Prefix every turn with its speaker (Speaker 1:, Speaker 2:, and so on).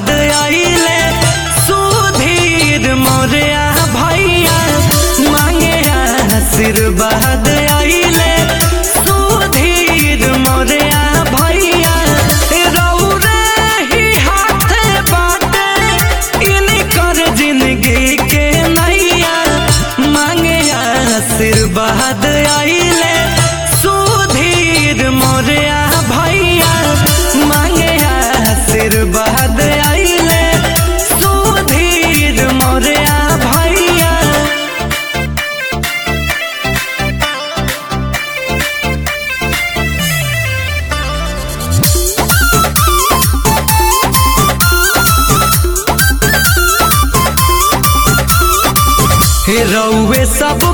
Speaker 1: आशीर्वाद आइले सुधीर मोरया भैया मांगे आशीर्वाद आइले सुधीर मोरया भैया रौरे ही हाथ बाटे इनकर जिंदगी के नैया मांगे आशीर्वाद आइले सुधीर मोरया भैया मांगे आशीर्वाद आइले सुधीर मोरया भैया। रउए सब